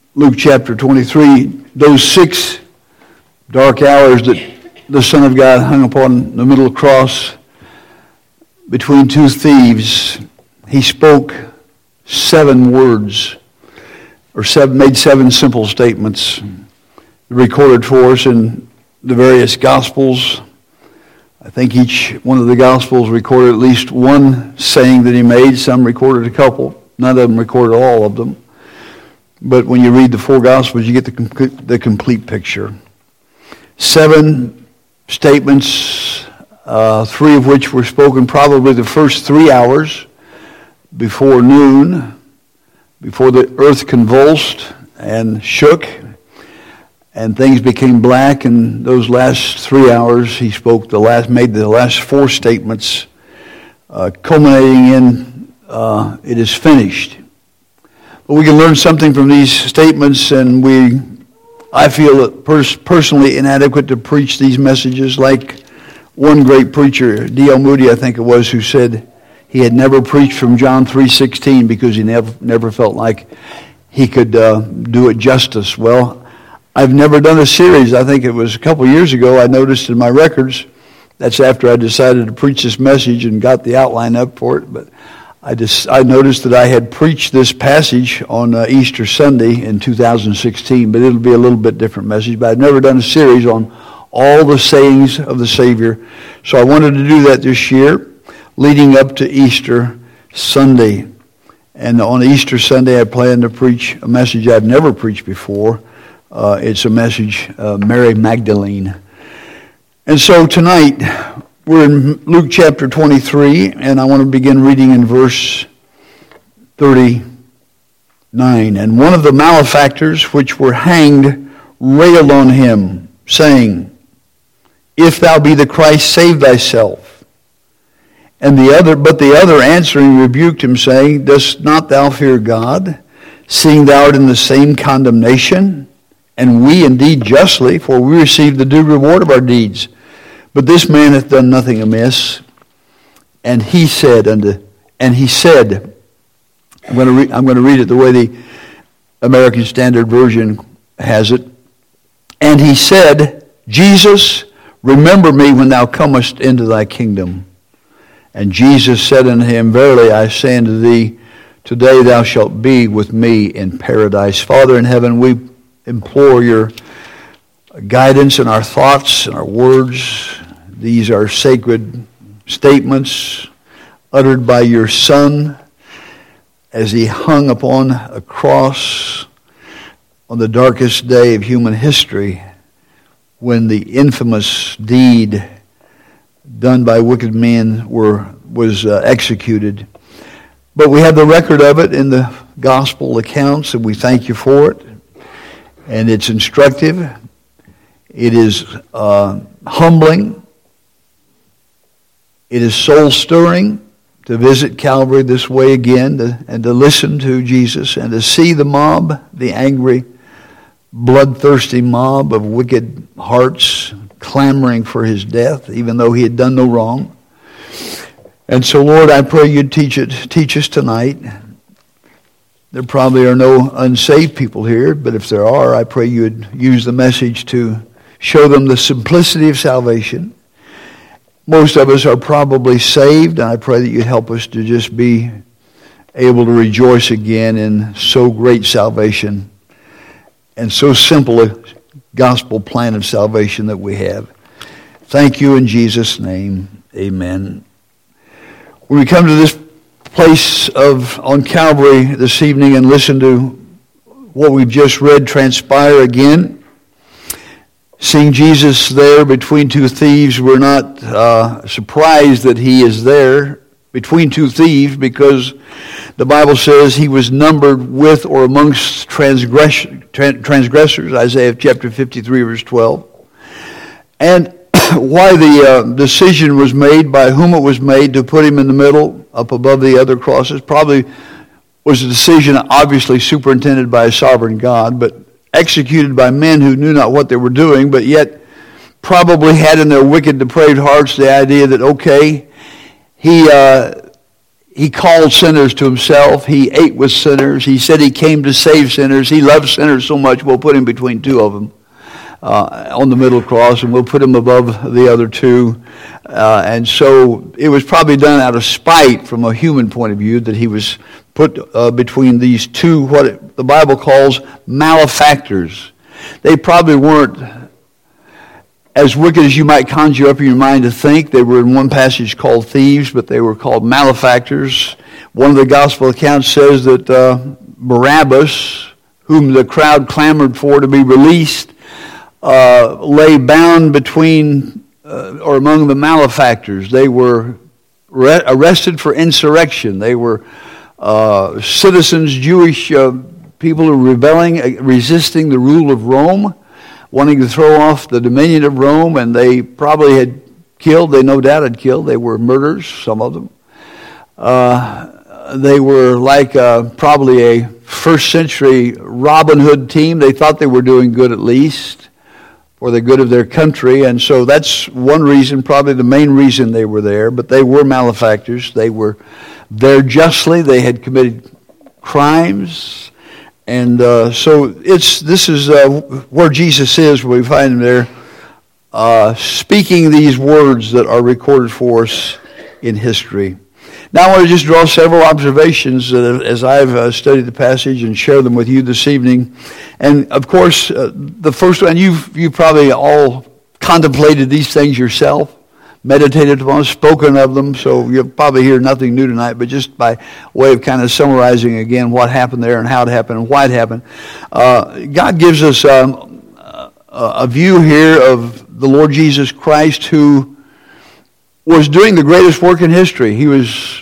Luke chapter 23, those 6 dark hours that the Son of God hung upon the middle cross between 2 thieves, he spoke 7 words, or made 7 simple statements recorded for us in the various Gospels. I think each one of the Gospels recorded at least one saying that he made. Some recorded a couple. None of them recorded all of them. But when you read the 4 Gospels, you get the complete picture. 7 statements, 3 of which were spoken probably the first 3 hours before noon, before the earth convulsed and shook, and things became black. And those last 3 hours, he made the last 4 statements, culminating in, it is finished. But we can learn something from these statements, and I feel it personally inadequate to preach these messages like one great preacher, D.L. Moody, I think it was, who said he had never preached from John 3:16 because he never felt like he could do it justice. Well, I've never done a series. I think it was a couple years ago I noticed in my records, that's after I decided to preach this message and got the outline up for it, but I noticed that I had preached this passage on Easter Sunday in 2016, but it'll be a little bit different message. But I've never done a series on all the sayings of the Savior. So I wanted to do that this year, leading up to Easter Sunday. And on Easter Sunday, I plan to preach a message I've never preached before. It's a message, Mary Magdalene. And so tonight, we're in Luke chapter 23, and I want to begin reading in verse 39. And one of the malefactors which were hanged railed on him, saying, If thou be the Christ, save thyself. But the other answering rebuked him, saying, Dost not thou fear God, seeing thou art in the same condemnation? And we indeed justly, for we receive the due reward of our deeds. But this man hath done nothing amiss. And he said, I'm going to read it the way the American Standard Version has it. And he said, Jesus, remember me when thou comest into thy kingdom. And Jesus said unto him, Verily I say unto thee, today thou shalt be with me in paradise. Father in heaven, we implore your guidance in our thoughts and our words. These are sacred statements uttered by your Son as he hung upon a cross on the darkest day of human history, when the infamous deed done by wicked men was executed. But we have the record of it in the gospel accounts, and we thank you for it. And it's instructive. It is humbling. It is soul-stirring to visit Calvary this way again and to listen to Jesus and to see the mob, the angry, bloodthirsty mob of wicked hearts clamoring for his death, even though he had done no wrong. And so, Lord, I pray you'd teach us tonight. There probably are no unsaved people here, but if there are, I pray you'd use the message to show them the simplicity of salvation. Most of us are probably saved, and I pray that you'd help us to just be able to rejoice again in so great salvation and so simple a gospel plan of salvation that we have. Thank you in Jesus' name. Amen. When we come to this place on Calvary this evening and listen to what we've just read transpire again, seeing Jesus there between 2 thieves, we're not surprised that he is there between 2 thieves, because the Bible says he was numbered with or amongst transgressors, Isaiah chapter 53, verse 12. And why the decision was made, by whom it was made, to put him in the middle, up above the other crosses, probably was a decision obviously superintended by a sovereign God, but executed by men who knew not what they were doing, but yet probably had in their wicked, depraved hearts the idea that, okay, he He called sinners to himself. He ate with sinners. He said he came to save sinners. He loved sinners so much, we'll put him between two of them on the middle cross, and we'll put him above the other two. And so it was probably done out of spite from a human point of view that he was put between these two, what the Bible calls malefactors. They probably weren't as wicked as you might conjure up in your mind to think. They were in one passage called thieves, but they were called malefactors. One of the gospel accounts says that Barabbas, whom the crowd clamored for to be released, lay bound between or among the malefactors. They were arrested for insurrection. They were citizens, Jewish people who were rebelling, resisting the rule of Rome, wanting to throw off the dominion of Rome, and they probably had killed, they no doubt had killed, they were murderers, some of them. They were like probably a first century Robin Hood team. They thought they were doing good at least, for the good of their country, and so that's one reason, probably the main reason they were there, but they were malefactors. They were there justly. They had committed crimes. And so this is where Jesus is, where we find him there, speaking these words that are recorded for us in history. Now I want to just draw several observations as I've studied the passage and share them with you this evening. And of course, the first one, you've probably all contemplated these things yourself, meditated upon, spoken of them, so you'll probably hear nothing new tonight, but just by way of kind of summarizing again what happened there and how it happened and why it happened. God gives us a view here of the Lord Jesus Christ, who was doing the greatest work in history. He was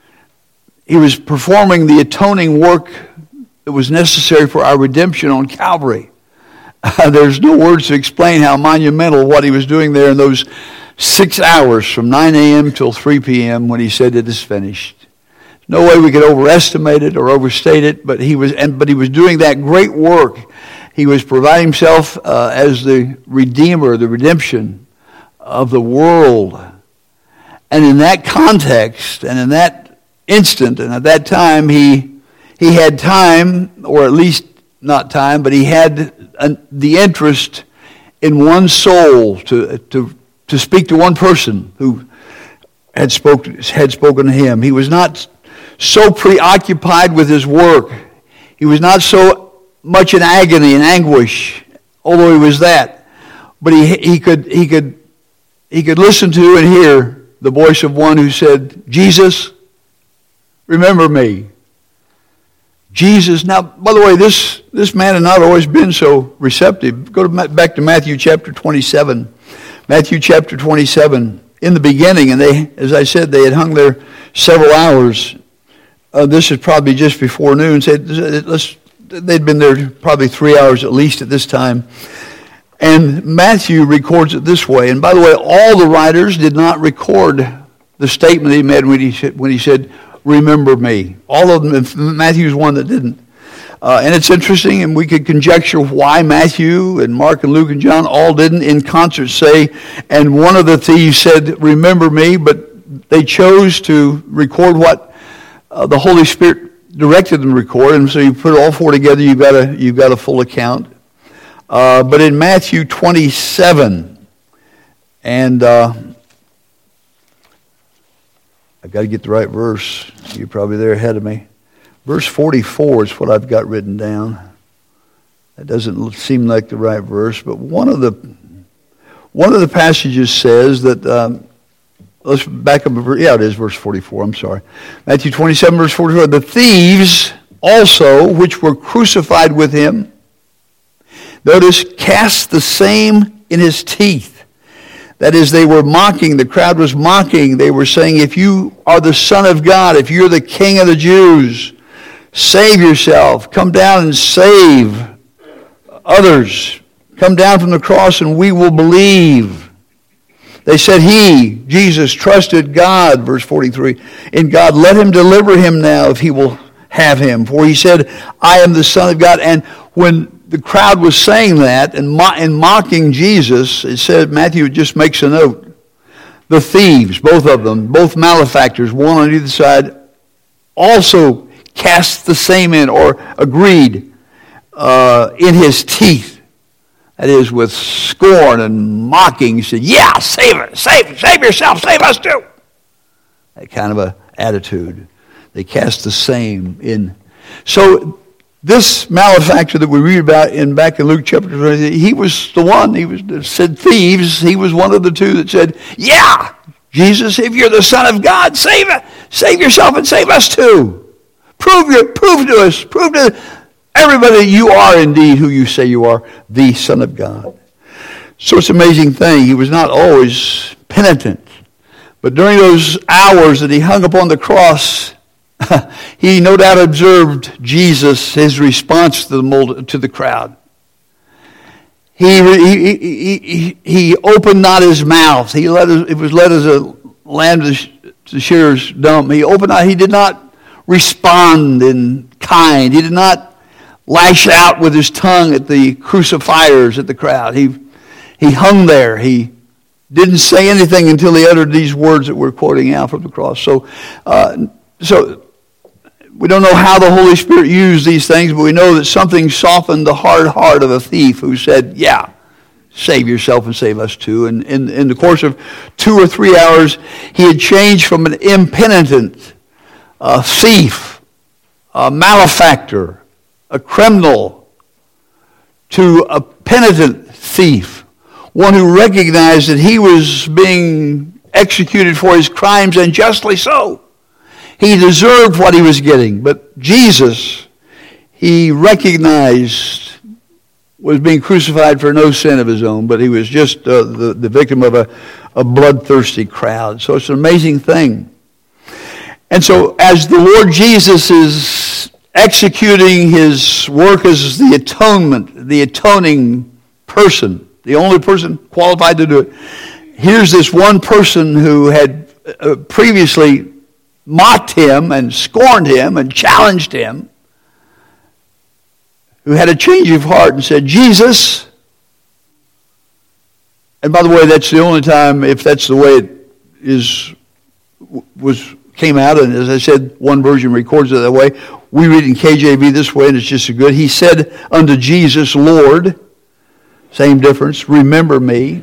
performing the atoning work that was necessary for our redemption on Calvary. There's no words to explain how monumental what he was doing there in those 6 hours from 9 a.m. till 3 p.m. when he said it is finished. No way we could overestimate it or overstate it, but he was doing that great work. He was providing himself as the Redeemer, the redemption of the world. And in that context, and in that instant, and at that time, he had time, or at least not time, but he had the interest in one soul to speak to one person who had spoken to him. He was not so preoccupied with his work. He was not so much in agony and anguish, although he was that. But he could listen to and hear the voice of one who said, "Jesus, remember me." Jesus. Now, by the way, this man had not always been so receptive. Go back to Matthew chapter 27. Matthew chapter 27, in the beginning, and they, as I said, they had hung there several hours. This is probably just before noon. They'd been there probably 3 hours at least at this time. And Matthew records it this way. And by the way, all the writers did not record the statement he made when he said, "Remember me." All of them, Matthew's one that didn't. And it's interesting, and we could conjecture why Matthew and Mark and Luke and John all didn't in concert say, and one of the thieves said, "Remember me," but they chose to record what the Holy Spirit directed them to record, and so you put all four together, you've got a full account. But in Matthew 27, and I've got to get the right verse. You're probably there ahead of me. Verse 44 is what I've got written down. That doesn't seem like the right verse, but one of the passages says that, let's back up. Yeah, it is verse 44, I'm sorry. Matthew 27, verse 44. "The thieves also, which were crucified with him," notice, "cast the same in his teeth." That is, they were mocking, the crowd was mocking. They were saying, "If you are the Son of God, if you're the King of the Jews, save yourself. Come down and save others. Come down from the cross and we will believe." They said, "He," Jesus, "trusted God," verse 43, "in God. Let him deliver him now if he will have him. For he said, I am the Son of God." And when the crowd was saying that and mocking Jesus, it said, Matthew just makes a note, the thieves, both of them, both malefactors, one on either side, also cast the same in, or agreed, in his teeth. That is, with scorn and mocking. He said, yeah, save yourself, save us too. That kind of an attitude. They cast the same in. So this malefactor that we read about back in Luke chapter 20, he was the one, said thieves. He was one of the two that said, yeah, Jesus, if you're the Son of God, save yourself and save us too. Prove to us, prove to everybody you are indeed who you say you are, the Son of God. So it's an amazing thing. He was not always penitent. But during those hours that he hung upon the cross, he no doubt observed Jesus, his response to the crowd. He opened not his mouth. It was led as a lamb to shearers dumb. He opened not. He did not respond in kind. He did not lash out with his tongue at the crucifiers, at the crowd. He hung there. He didn't say anything until he uttered these words that we're quoting out from the cross. So we don't know how the Holy Spirit used these things, but we know that something softened the hard heart of a thief who said, yeah, save yourself and save us too. And in the course of 2 or 3 hours, he had changed from an impenitent thief, a malefactor, a criminal, to a penitent thief, one who recognized that he was being executed for his crimes, and justly so. He deserved what he was getting, but Jesus, he recognized, was being crucified for no sin of his own, but he was just the victim of a bloodthirsty crowd. So it's an amazing thing. And so as the Lord Jesus is executing his work as the atoning person, the only person qualified to do it, here's this one person who had previously mocked him and scorned him and challenged him, who had a change of heart and said, Jesus. And by the way, that's the only time, if that's the way it came out, and as I said, one version records it that way. We read in KJV this way, and it's just as good. He said unto Jesus, Lord, same difference, remember me.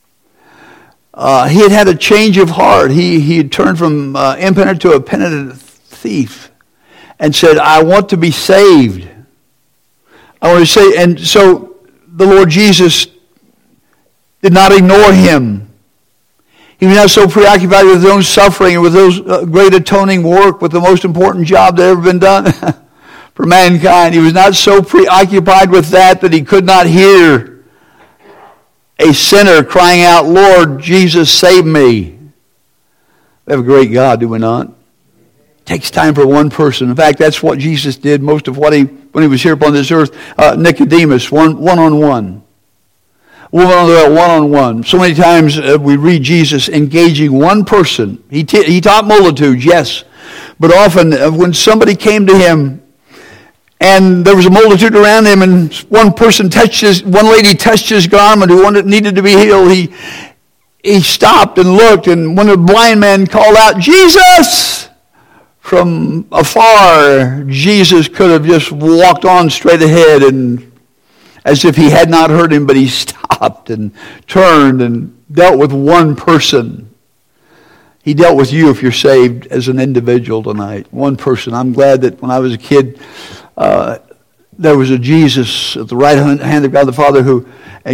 He had a change of heart. He had turned from impenitent to a penitent thief and said, I want to be saved. I want to say, and so the Lord Jesus did not ignore him. He was not so preoccupied with his own suffering and with those great atoning work, with the most important job that ever been done for mankind. He was not so preoccupied with that he could not hear a sinner crying out, Lord Jesus, save me. We have a great God, do we not? It takes time for one person. In fact, that's what Jesus did most of when he was here upon this earth. Nicodemus, one-on-one. One-on-one. So many times we read Jesus engaging one person. He taught multitudes, yes. But often when somebody came to him and there was a multitude around him, and one lady touched his garment who needed to be healed, he stopped and looked, and when the blind man called out, Jesus! From afar, Jesus could have just walked on straight ahead, and as if he had not heard him, but he stopped and turned and dealt with one person. He dealt with you if you're saved as an individual tonight. One person. I'm glad that when I was a kid, there was a Jesus at the right hand of God the Father who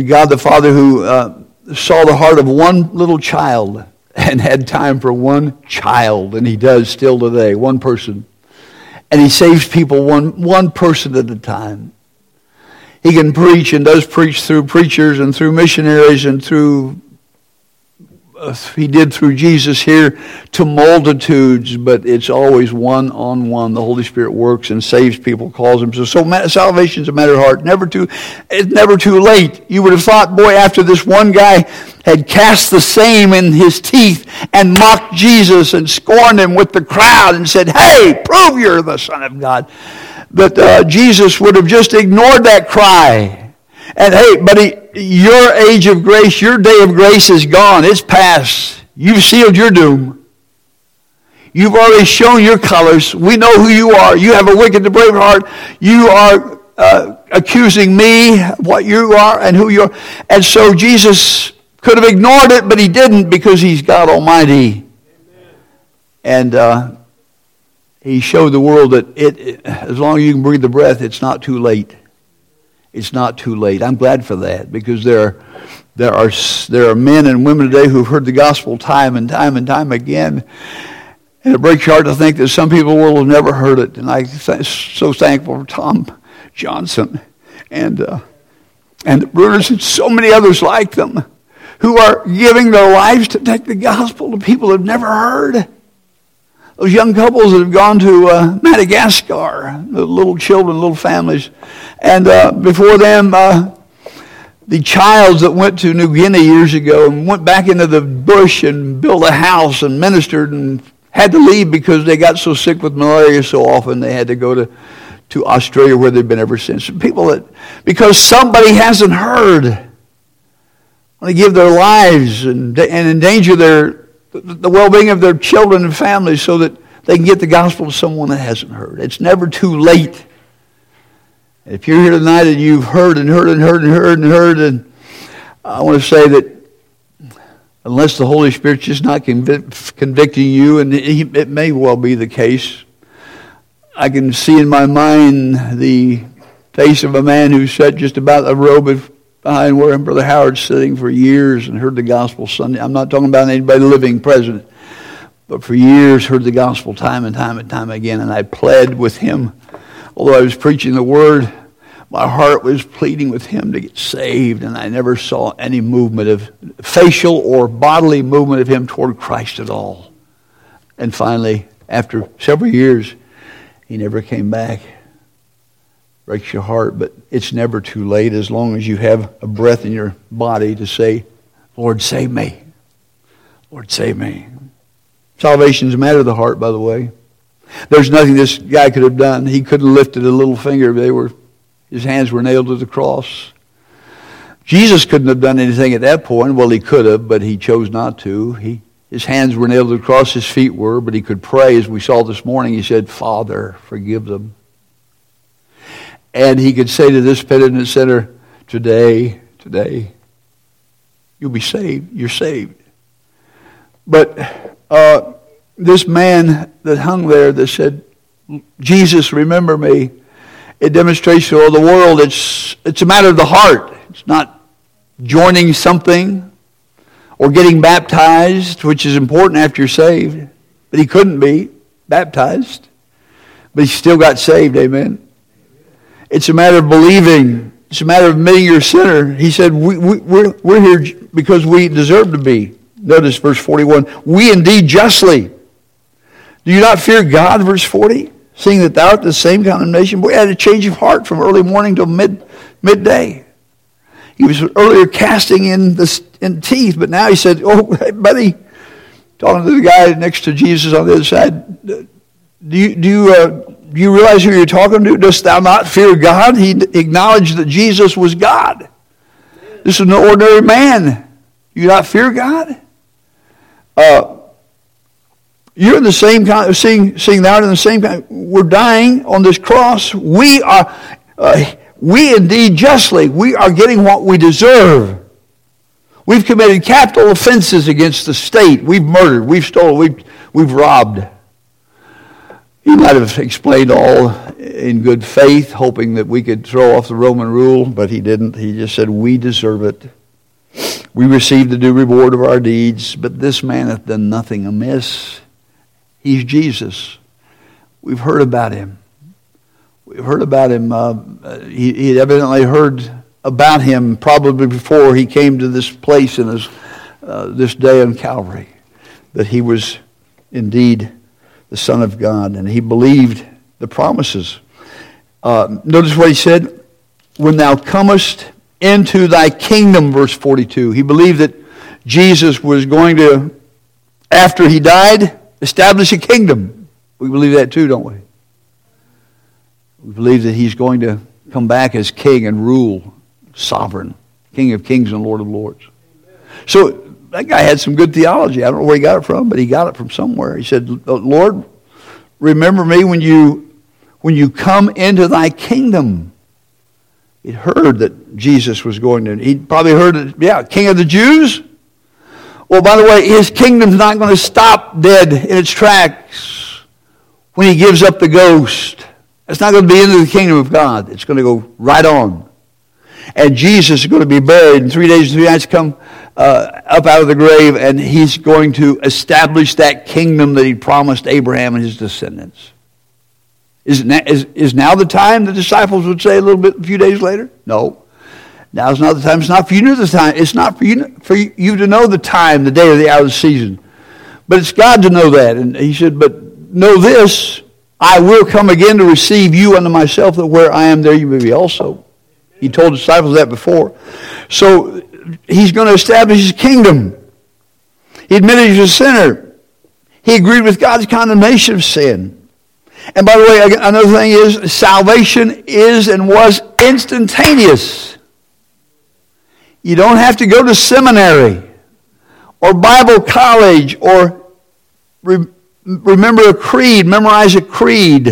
saw the heart of one little child and had time for one child, and he does still today, one person. And he saves people one person at a time. He can preach and does preach through preachers and through missionaries and he did through Jesus here to multitudes, but it's always one-on-one. The Holy Spirit works and saves people, calls them. So salvation's a matter of heart. It's never too late. You would have thought, boy, after this one guy had cast the same in his teeth and mocked Jesus and scorned him with the crowd and said, hey, prove you're the Son of God, that Jesus would have just ignored that cry. And hey, buddy, your age of grace, your day of grace is gone. It's past. You've sealed your doom. You've already shown your colors. We know who you are. You have a wicked and brave heart. You are accusing me of what you are and who you are. And so Jesus could have ignored it, but he didn't because he's God Almighty. Amen. And he showed the world that as long as you can breathe the breath, it's not too late. It's not too late. I'm glad for that because there are men and women today who've heard the gospel time and time and time again. And it breaks your heart to think that some people will have never heard it. And I'm so thankful for Tom Johnson and the Bruners and so many others like them who are giving their lives to take the gospel to people who have never heard. Those young couples that have gone to Madagascar, the little children, little families. And before them, the Childs that went to New Guinea years ago and went back into the bush and built a house and ministered and had to leave because they got so sick with malaria so often they had to go to Australia where they've been ever since. People that, because somebody hasn't heard, want to give their lives and endanger the well-being of their children and families so that they can get the gospel to someone that hasn't heard. It's never too late. If you're here tonight and you've heard and heard and heard and heard and heard, and I want to say that unless the Holy Spirit's just not convicting you, and it may well be the case, I can see in my mind the face of a man who sat just about a row behind where Brother Howard's sitting for years and heard the gospel Sunday. I'm not talking about anybody living present, but for years heard the gospel time and time and time again. And I pled with him. Although I was preaching the word, my heart was pleading with him to get saved. And I never saw any movement of facial or bodily movement of him toward Christ at all. And finally, after several years, he never came back. Breaks your heart, but it's never too late as long as you have a breath in your body to say, Lord, save me. Lord, save me. Salvation's a matter of the heart, by the way. There's nothing this guy could have done. He couldn't have lifted a little finger. His hands were nailed to the cross. Jesus couldn't have done anything at that point. Well, he could have, but he chose not to. His hands were nailed to the cross, his feet were, but he could pray. As we saw this morning, he said, Father, forgive them. And he could say to this penitent sinner, today, you'll be saved. You're saved. But this man that hung there that said, Jesus, remember me, it demonstrates to all the world it's a matter of the heart. It's not joining something or getting baptized, which is important after you're saved. But he couldn't be baptized. But he still got saved, amen. It's a matter of believing. It's a matter of admitting you're a sinner. He said, we're here because we deserve to be. Notice verse 41. We indeed justly. Do you not fear God, verse 40? Seeing that thou art the same condemnation. Boy, he had a change of heart from early morning till midday. He was earlier casting in teeth, but now he said, oh, hey, buddy, talking to the guy next to Jesus on the other side, do you realize who you're talking to? Dost thou not fear God? He acknowledged that Jesus was God. This is no ordinary man. Do you not fear God? You're in the same kind, seeing thou art in the same kind. We're dying on this cross. We indeed justly, we are getting what we deserve. We've committed capital offenses against the state. We've murdered. We've stolen. We've robbed. He might have explained all in good faith, hoping that we could throw off the Roman rule, but he didn't. He just said, we deserve it. We receive the due reward of our deeds, but this man hath done nothing amiss. He's Jesus. We've heard about him. We've heard about him. He had evidently heard about him probably before he came to this place in this day on Calvary, that he was indeed the Son of God, and he believed the promises. Notice what he said, when thou comest into thy kingdom, verse 42. He believed that Jesus was going to, after he died, establish a kingdom. We believe that too, don't we? We believe that he's going to come back as king and rule, sovereign, King of kings and Lord of lords. So that guy had some good theology. I don't know where he got it from, but he got it from somewhere. He said, Lord, remember me when you come into thy kingdom. He'd heard that Jesus was going to, he'd probably heard that, King of the Jews. Well, by the way, his kingdom's not going to stop dead in its tracks when he gives up the ghost. It's not going to be into the kingdom of God. It's going to go right on. And Jesus is going to be buried, and 3 days and 3 nights come up out of the grave, and he's going to establish that kingdom that he promised Abraham and his descendants. Is now the time, the disciples would say a few days later? No. Now's not the time. It's not for you to know the time. It's not for you to know the time, the day, or the hour of the season. But it's God to know that. And he said, but know this, I will come again to receive you unto myself, that where I am, there you may be also. He told the disciples that before. So he's going to establish his kingdom. He admitted he was a sinner. He agreed with God's condemnation of sin. And by the way, another thing is, salvation is and was instantaneous. You don't have to go to seminary or Bible college or remember a creed, memorize a creed.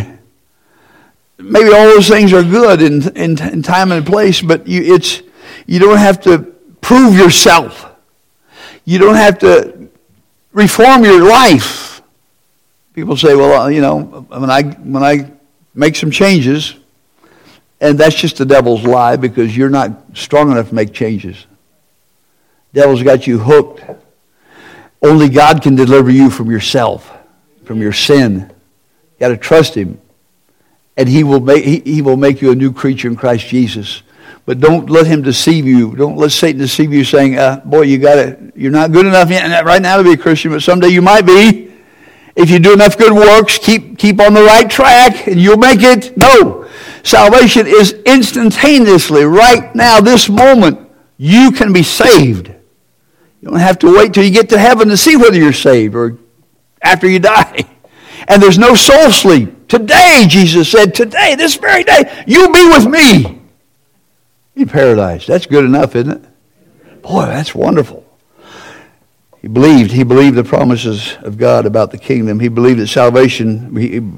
Maybe all those things are good in time and place, but you don't have to prove yourself. You don't have to reform your life. People say, well, when I make some changes, and that's just the devil's lie, because you're not strong enough to make changes. The devil's got you hooked. Only God can deliver you from yourself, from your sin. You got to trust him. And he will make you a new creature in Christ Jesus. But don't let him deceive you. Don't let Satan deceive you saying, boy, you're not good enough yet right now to be a Christian, but someday you might be. If you do enough good works, keep on the right track, and you'll make it. No. Salvation is instantaneously, right now, this moment, you can be saved. You don't have to wait till you get to heaven to see whether you're saved or after you die. And there's no soul sleep. Today, Jesus said, today, this very day, you'll be with me in paradise. That's good enough, isn't it? Boy, that's wonderful. He believed the promises of God about the kingdom. He believed that salvation,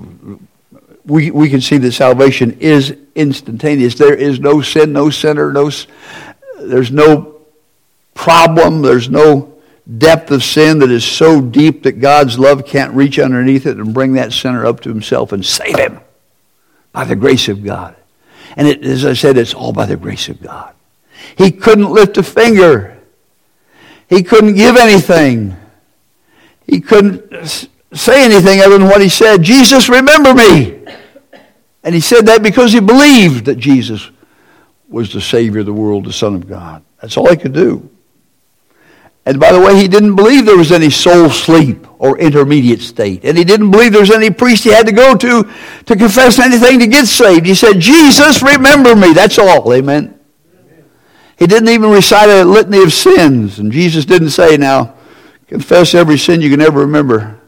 we can see that salvation is instantaneous. There is no sin, no sinner, there's no problem, there's no depth of sin that is so deep that God's love can't reach underneath it and bring that sinner up to himself and save him by the grace of God. And as I said, it's all by the grace of God. He couldn't lift a finger. He couldn't give anything. He couldn't say anything other than what he said. Jesus, remember me. And he said that because he believed that Jesus was the Savior of the world, the Son of God. That's all he could do. And by the way, he didn't believe there was any soul sleep or intermediate state. And he didn't believe there was any priest he had to go to confess anything to get saved. He said, Jesus, remember me. That's all. Amen. He didn't even recite a litany of sins. And Jesus didn't say, now, confess every sin you can ever remember.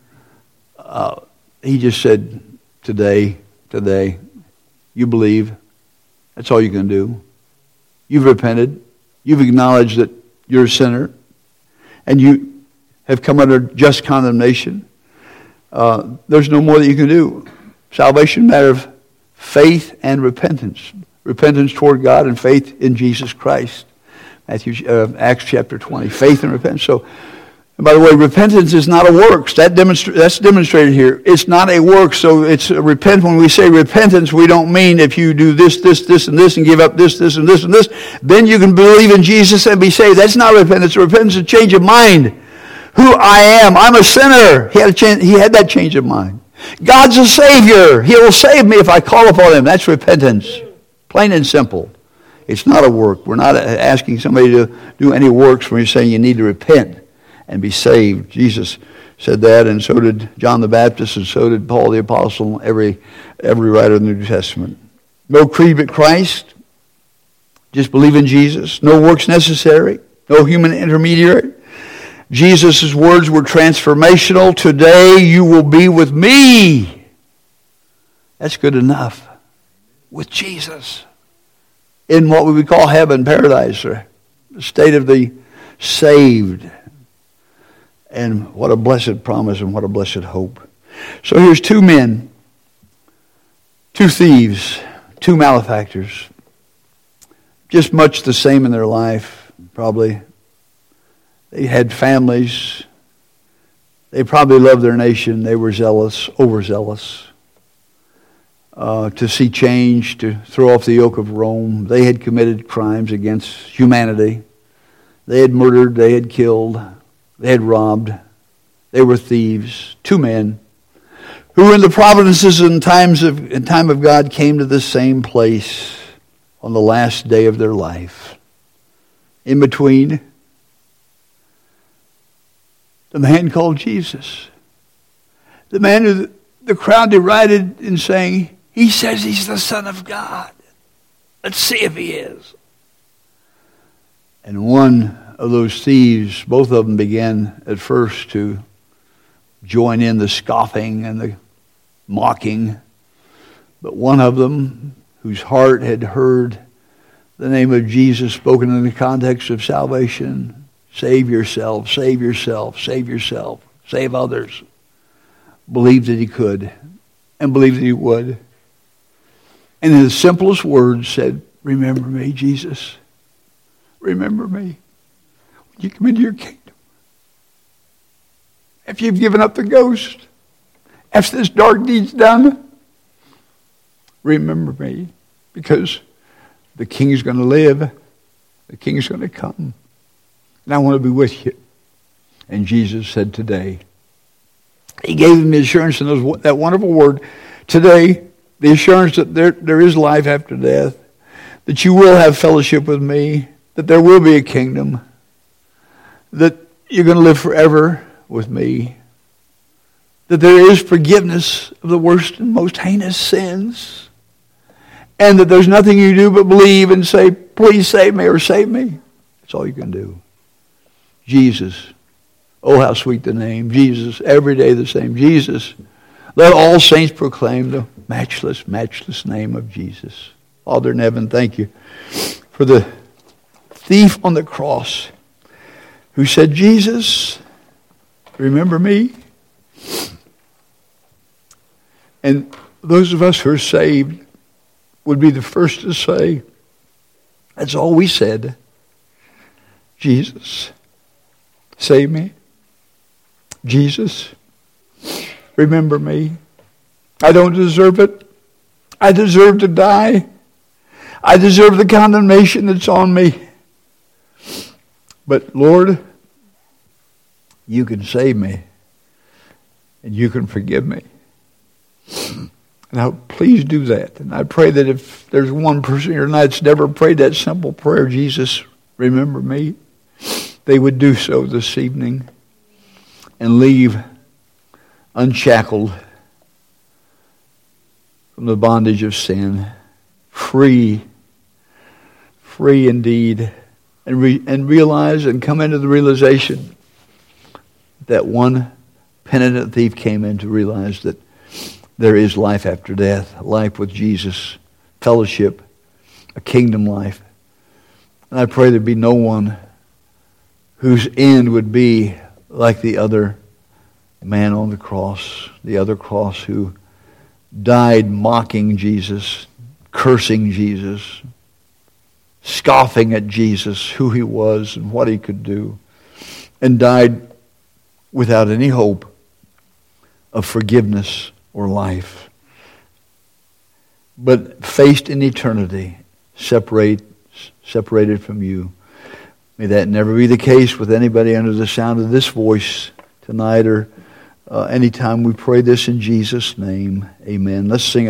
He just said, today, you believe. That's all you can do. You've repented. You've acknowledged that you're a sinner. And you have come under just condemnation. There's no more that you can do. Salvation is a matter of faith and repentance. Repentance toward God and faith in Jesus Christ. Acts chapter 20. Faith and repentance. So, and by the way, repentance is not a works. That's demonstrated here. It's not a work. So it's a repent. When we say repentance, we don't mean if you do this, and this, and give up this, and this, and this, then you can believe in Jesus and be saved. That's not repentance. Repentance is a change of mind. Who I am. I'm a sinner. He had that change of mind. God's a Savior. He will save me if I call upon him. That's repentance. Plain and simple. It's not a work. We're not asking somebody to do any works when you're saying you need to repent and be saved. Jesus said that, and so did John the Baptist, and so did Paul the Apostle, every writer of the New Testament. No creed but Christ. Just believe in Jesus. No works necessary. No human intermediary. Jesus' words were transformational. Today you will be with me. That's good enough. With Jesus. In what we would call heaven, paradise, or the state of the saved. And what a blessed promise and what a blessed hope. So here's two men, two thieves, two malefactors. Just much the same in their life, probably. They had families. They probably loved their nation. They were zealous, overzealous. To see change, to throw off the yoke of Rome. They had committed crimes against humanity. They had murdered, they had killed, they had robbed. They were thieves. Two men who in the providences and time of God came to the same place on the last day of their life. In between, the man called Jesus. The man who the crowd derided in saying, he says he's the Son of God. Let's see if he is. And one of those thieves, both of them began at first to join in the scoffing and the mocking. But one of them, whose heart had heard the name of Jesus spoken in the context of salvation, save yourself, save yourself, save yourself, save others, believed that he could and believed that he would. And in the simplest words said, remember me, Jesus. Remember me when you come into your kingdom. If you've given up the ghost, after this dark deed's done, remember me, because the King's going to live. The King's going to come. And I want to be with you. And Jesus said today, he gave him the assurance in that wonderful word, today, the assurance that there is life after death, that you will have fellowship with me, that there will be a kingdom, that you're going to live forever with me, that there is forgiveness of the worst and most heinous sins, and that there's nothing you do but believe and say, please save me or save me. That's all you can do. Jesus. Oh, how sweet the name. Jesus. Every day the same. Jesus. Let all saints proclaim the matchless, matchless name of Jesus. Father in heaven, thank you for the thief on the cross who said, Jesus, remember me? And those of us who are saved would be the first to say, that's all we said. Jesus, save me. Jesus, remember me. I don't deserve it. I deserve to die. I deserve the condemnation that's on me. But Lord, you can save me. And you can forgive me. Now, please do that. And I pray that if there's one person here tonight that's never prayed that simple prayer, Jesus, remember me, they would do so this evening and leave unshackled from the bondage of sin, free indeed, and realize and come into the realization that one penitent thief came in to realize that there is life after death, life with Jesus, fellowship, a kingdom life. And I pray there be no one whose end would be like the other man on the cross, the other cross who died mocking Jesus, cursing Jesus, scoffing at Jesus, who he was and what he could do, and died without any hope of forgiveness or life, but faced in eternity, separated from you. May that never be the case with anybody under the sound of this voice tonight or anytime. We pray this in Jesus' name. Amen. Let's sing.